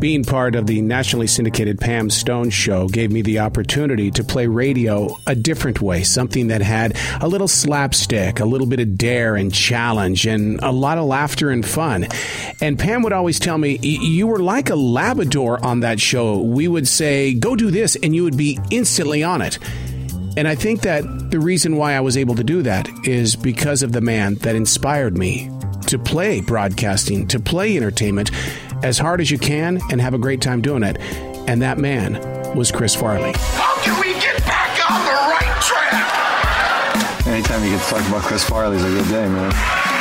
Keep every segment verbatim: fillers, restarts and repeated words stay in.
Being part of the nationally syndicated Pam Stone Show gave me the opportunity to play radio a different way, something that had a little slapstick, a little bit of dare and challenge, and a lot of laughter and fun. And Pam would always tell me, you were like a Labrador on that show. We would say, go do this, and you would be instantly on it. And I think that the reason why I was able to do that is because of the man that inspired me to play broadcasting, to play entertainment as hard as you can and have a great time doing it. And that man was Chris Farley. How can we get back on the right track? Anytime you get to talk about Chris Farley is a good day, man.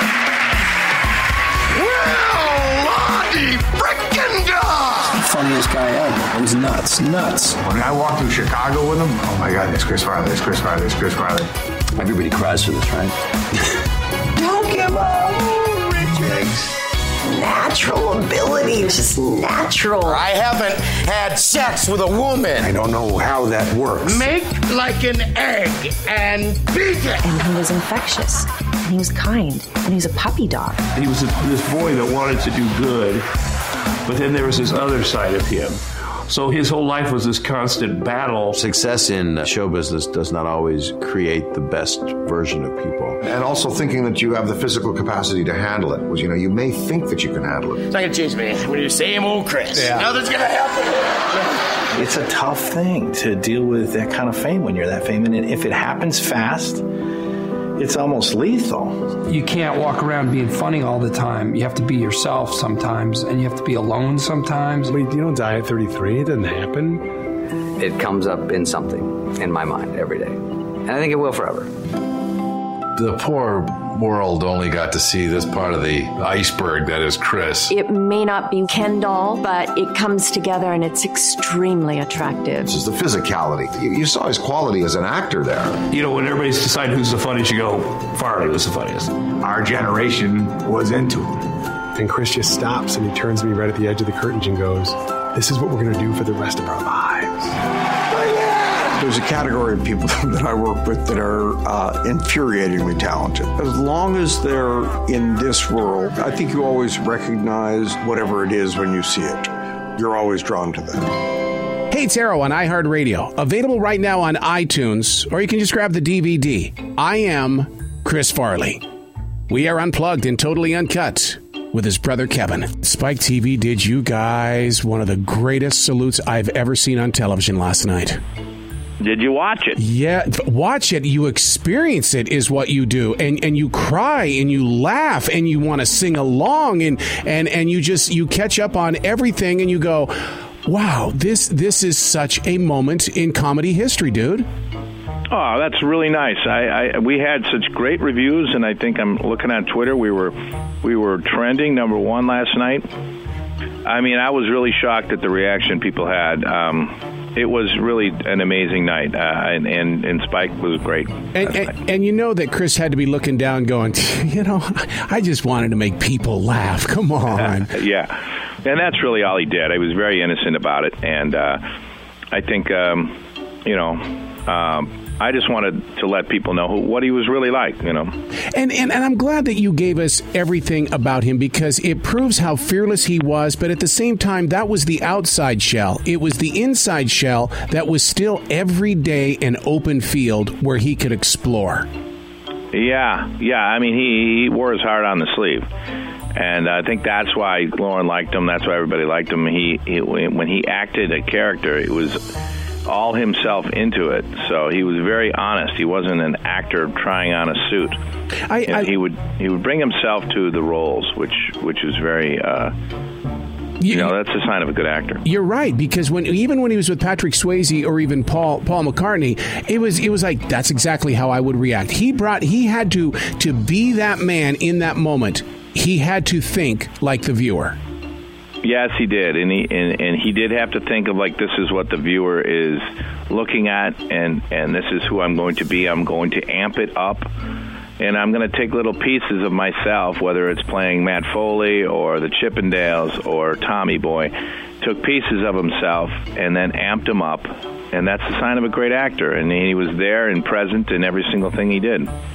Well, Lottie frickin' da! Funniest guy ever. It was nuts, nuts. When I walked through Chicago with him, oh my God, there's Chris Farley, there's Chris Farley, there's Chris Farley. Everybody cries for this, right? Don't give up, Richards. Natural ability. It was just natural. I haven't had sex with a woman. I don't know how that works. Make like an egg and beat it. And he was infectious. And he was kind. And he was a puppy dog. He was a, this boy that wanted to do good, but then there was this other side of him. So his whole life was this constant battle. Success in show business does not always create the best version of people. And also thinking that you have the physical capacity to handle it. Was, you know, you may think that you can handle it. It's not going to change me. I'm going to do the same old Chris. Yeah. Nothing's going to happen. It's a tough thing to deal with that kind of fame when you're that famous. And if it happens fast, it's almost lethal. You can't walk around being funny all the time. You have to be yourself sometimes, and you have to be alone sometimes. Wait, you don't die at thirty-three? It doesn't happen? It comes up in something in my mind every day. And I think it will forever. The poor world only got to see this part of the iceberg that is Chris. It may not be Ken doll, but it comes together and it's extremely attractive. This is the physicality. You, you saw his quality as an actor there. You know, when everybody's deciding who's the funniest, you go, Farley was the funniest. Our generation was into him. And Chris just stops and he turns to me right at the edge of the curtains and goes, this is what we're going to do for the rest of our lives. There's a category of people that I work with that are uh, infuriatingly talented. As long as they're in this world, I think you always recognize whatever it is when you see it. You're always drawn to that. Hey, it's Arrow on iHeartRadio. Available right now on iTunes, or you can just grab the D V D. I am Chris Farley. We are unplugged and totally uncut with his brother Kevin. Spike T V did you guys one of the greatest salutes I've ever seen on television last night. Did you watch it? Yeah, watch it. You experience it is what you do. And and you cry and you laugh and you want to sing along and, and, and you just you catch up on everything and you go, wow, this this is such a moment in comedy history, dude. Oh, that's really nice. I, I we had such great reviews, and I think I'm looking on Twitter. We were we were trending number one last night. I mean, I was really shocked at the reaction people had. Um, it was really an amazing night, uh, and, and and Spike was great. And, and, and you know that Chris had to be looking down, going, you know, I just wanted to make people laugh. Come on. Yeah, and that's really all he did. He was very innocent about it, and uh, I think, um, you know. Um, I just wanted to let people know who, what he was really like, you know. And, and and I'm glad that you gave us everything about him because it proves how fearless he was, but at the same time, that was the outside shell. It was the inside shell that was still every day an open field where he could explore. Yeah, yeah. I mean, he, he wore his heart on the sleeve. And I think that's why Lauren liked him. That's why everybody liked him. He, he when he acted a character, it was all himself into it. So he was very honest. He wasn't an actor trying on a suit. I, I, he would he would bring himself to the roles, which which is very. Uh, You, you know, that's a sign of a good actor. You're right, because when even when he was with Patrick Swayze or even Paul Paul McCartney, it was it was like that's exactly how I would react. He brought he had to to be that man in that moment. He had to think like the viewer. Yes, he did, and he and, and he did have to think of like this is what the viewer is looking at, and and this is who I'm going to be. I'm going to amp it up. And I'm going to take little pieces of myself, whether it's playing Matt Foley or the Chippendales or Tommy Boy, took pieces of himself and then amped him up. And that's the sign of a great actor. And he was there and present in every single thing he did.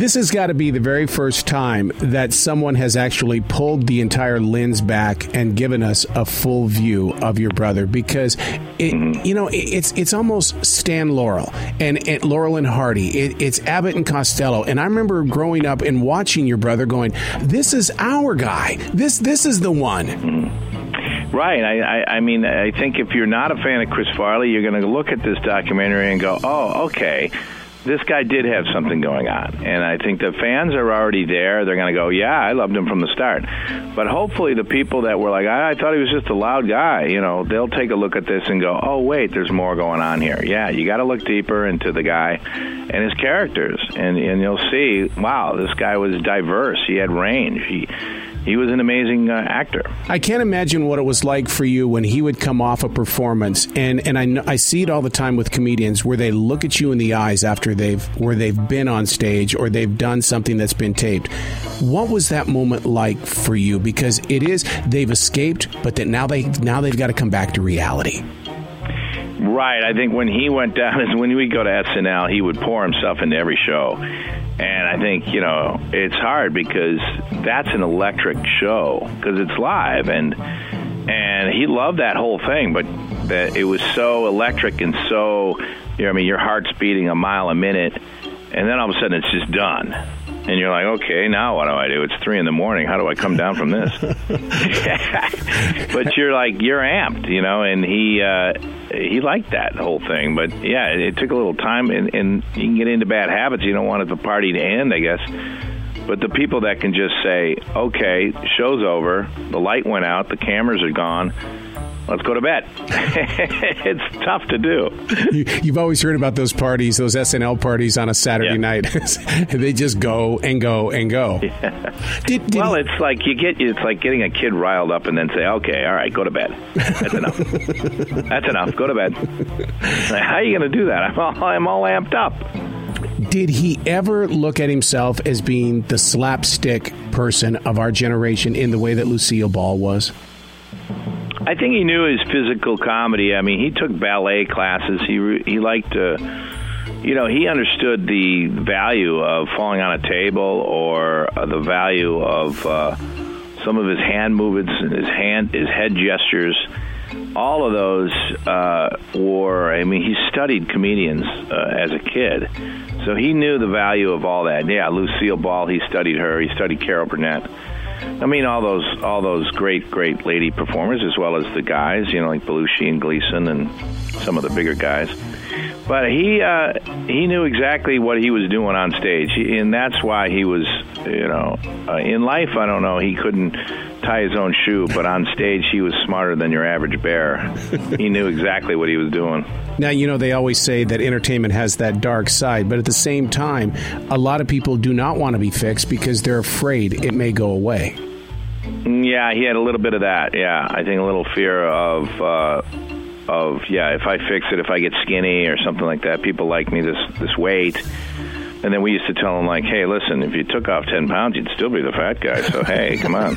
This has got to be the very first time that someone has actually pulled the entire lens back and given us a full view of your brother, because it, you know, it, it's it's almost Stan Laurel and, and Laurel and Hardy. It, it's Abbott and Costello. And I remember growing up and watching your brother going, this is our guy. This this is the one. Right. I, I, I mean, I think if you're not a fan of Chris Farley, you're going to look at this documentary and go, oh, okay, this guy did have something going on. And I think the fans are already there. They're going to go, yeah, I loved him from the start. But hopefully the people that were like, I, I thought he was just a loud guy, you know, they'll take a look at this and go, oh, wait, there's more going on here. Yeah, you got to look deeper into the guy and his characters. And, and you'll see, wow, this guy was diverse. He had range. He... He was an amazing uh, actor. I can't imagine what it was like for you when he would come off a performance, and and I know, I see it all the time with comedians where they look at you in the eyes after they've where they've been on stage or they've done something that's been taped. What was that moment like for you? Because it is they've escaped, but that now they now they've got to come back to reality. Right. I think when he went down, is when we go to S N L, he would pour himself into every show. And I think, you know, it's hard because that's an electric show because it's live. And and he loved that whole thing, but that it was so electric and so, you know, I mean, your heart's beating a mile a minute. And then all of a sudden it's just done. And you're like, okay, now what do I do? It's three in the morning. How do I come down from this? But you're like, you're amped, you know, and he uh, he liked that whole thing. But, yeah, it, it took a little time, and, and you can get into bad habits. You don't want the party to end, I guess. But the people that can just say, okay, show's over, the light went out, the cameras are gone, let's go to bed. It's tough to do. You, you've always heard about those parties, those S N L parties on a Saturday yeah. night. They just go and go and go. Yeah. Did, did well, he... it's like you get it's like getting a kid riled up and then say, okay, all right, go to bed. That's enough. That's enough. Go to bed. How are you going to do that? I'm all, I'm all amped up. Did he ever look at himself as being the slapstick person of our generation in the way that Lucille Ball was? I think he knew his physical comedy. I mean, he took ballet classes. He re- he liked to, you know, he understood the value of falling on a table or uh, the value of uh, some of his hand movements and his hand, his head gestures. All of those uh, were, I mean, he studied comedians uh, as a kid. So he knew the value of all that. Yeah, Lucille Ball, he studied her. He studied Carol Burnett. I mean, all those all those great, great lady performers, as well as the guys, you know, like Belushi and Gleason and some of the bigger guys. But he uh, he knew exactly what he was doing on stage, he, and that's why he was, you know, uh, in life, I don't know, he couldn't tie his own shoe, but on stage he was smarter than your average bear. He knew exactly what he was doing. Now, you know, they always say that entertainment has that dark side, but at the same time, a lot of people do not want to be fixed because they're afraid it may go away. Yeah, he had a little bit of that, yeah. I think a little fear of, uh, of yeah, if I fix it, if I get skinny or something like that, people like me this, this weight. And then we used to tell him, like, hey, listen, if you took off ten pounds, you'd still be the fat guy. So, hey, come on.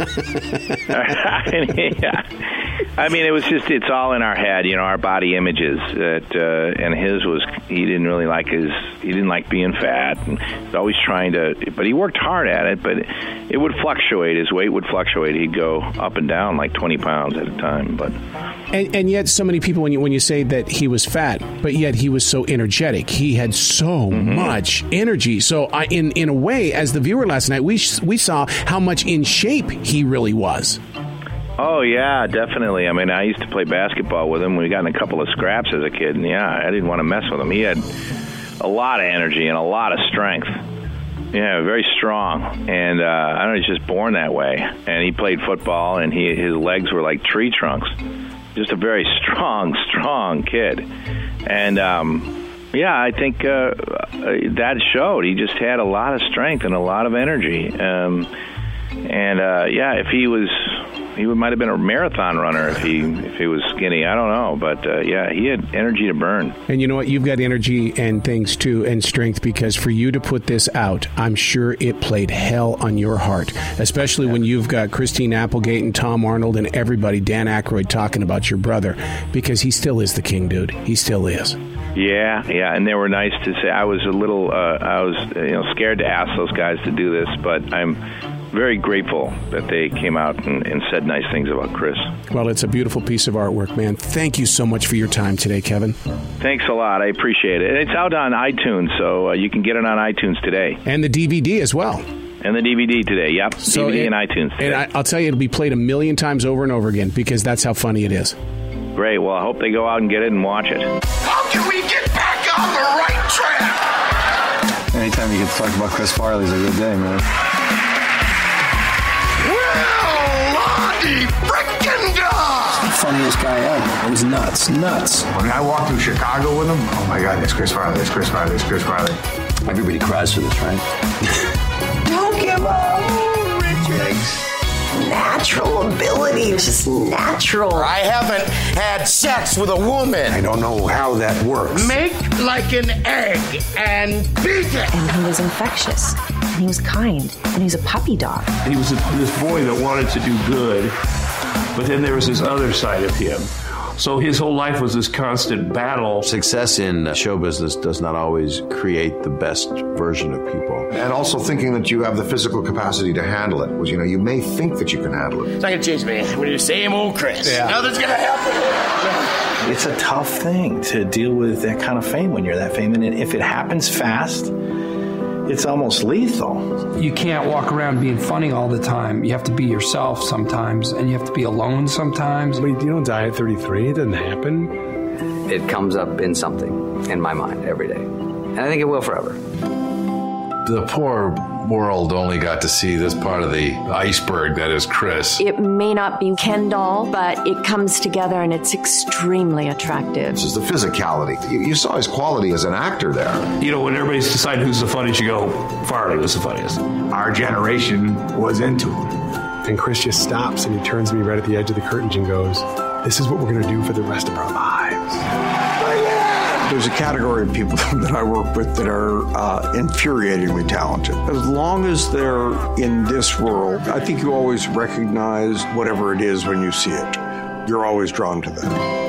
Yeah. I mean, it was just, it's all in our head, you know, our body images. That, uh, and his was, he didn't really like his, he didn't like being fat. And he was always trying to, but he worked hard at it, but it would fluctuate. His weight would fluctuate. He'd go up and down like twenty pounds at a time. But And, and yet so many people, when you, when you say that he was fat, but yet he was so energetic. He had so mm-hmm. much energy. So I, in in a way, as the viewer last night, we we saw how much in shape he really was. Oh, yeah, definitely. I mean, I used to play basketball with him. We got in a couple of scraps as a kid, and, yeah, I didn't want to mess with him. He had a lot of energy and a lot of strength. Yeah, very strong. And uh, I don't know, he's just born that way. And he played football, and he his legs were like tree trunks. Just a very strong, strong kid. And, um... yeah, I think uh, that showed. He just had a lot of strength and a lot of energy. Um, and, uh, yeah, if he was, he might have been a marathon runner if he if he was skinny. I don't know. But, uh, yeah, he had energy to burn. And you know what? You've got energy and things, too, and strength, because for you to put this out, I'm sure it played hell on your heart, especially yeah. when you've got Christine Applegate and Tom Arnold and everybody, Dan Aykroyd, talking about your brother, because he still is the king, dude. He still is. Yeah, yeah, and they were nice to say. I was a little, uh, I was, you know, scared to ask those guys to do this, but I'm very grateful that they came out and, and said nice things about Chris. Well, it's a beautiful piece of artwork, man. Thank you so much for your time today, Kevin. Thanks a lot. I appreciate it. It's out on iTunes, so uh, you can get it on iTunes today. And the D V D as well. And the D V D today, yep. So D V D it, and iTunes today. And I, I'll tell you, it'll be played a million times over and over again because that's how funny it is. Great. Well, I hope they go out and get it and watch it. How can we get back on the right track? Anytime you get to talk about Chris Farley is a good day, man. Well, Lottie frickin' God! Funniest guy ever. It was nuts, nuts. When I walked through Chicago with him, oh my God, that's Chris Farley, that's Chris Farley, that's Chris Farley. Everybody cries for this, right? Don't give up, Richards. Natural ability, it's just natural. I haven't had sex with a woman. I don't know how that works. Make like an egg and beat it. And he was infectious, and he was kind, and he was a puppy dog. He was a, this boy that wanted to do good, but then there was this other side of him. So his whole life was this constant battle. Success in show business does not always create the best version of people. And also thinking that you have the physical capacity to handle it. Was, you know, you may think that you can handle it. It's not going to change me. I'm going to do the same old Chris. Yeah. Nothing's going to happen. It's a tough thing to deal with that kind of fame when you're that famous. And if it happens fast, it's almost lethal. You can't walk around being funny all the time. You have to be yourself sometimes, and you have to be alone sometimes. But you don't die at thirty-three. It doesn't happen. It comes up in something in my mind every day. And I think it will forever. The poor world only got to see this part of the iceberg that is Chris. It may not be Ken doll, but it comes together and it's extremely attractive. This is the physicality. You, you saw his quality as an actor there. You know, when everybody's deciding who's the funniest, you go, Farley was the funniest. Our generation was into him. And Chris just stops and he turns to me right at the edge of the curtains and goes, this is what we're going to do for the rest of our lives. There's a category of people that I work with that are uh, infuriatingly talented. As long as they're in this world, I think you always recognize whatever it is when you see it. You're always drawn to that.